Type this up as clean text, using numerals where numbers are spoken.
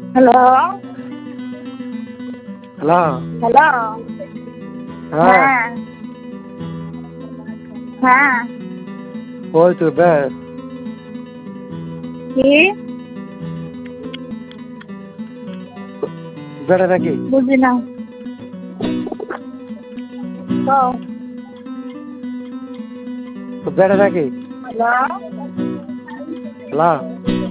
Hello hello. Hello. হ্যাঁ। হ্যাঁ হ্যাঁ। ওই তো ব্যাস। কি বেড়ে নাকি? বুঝি না। কও। বেড়ে নাকি? Hello hello.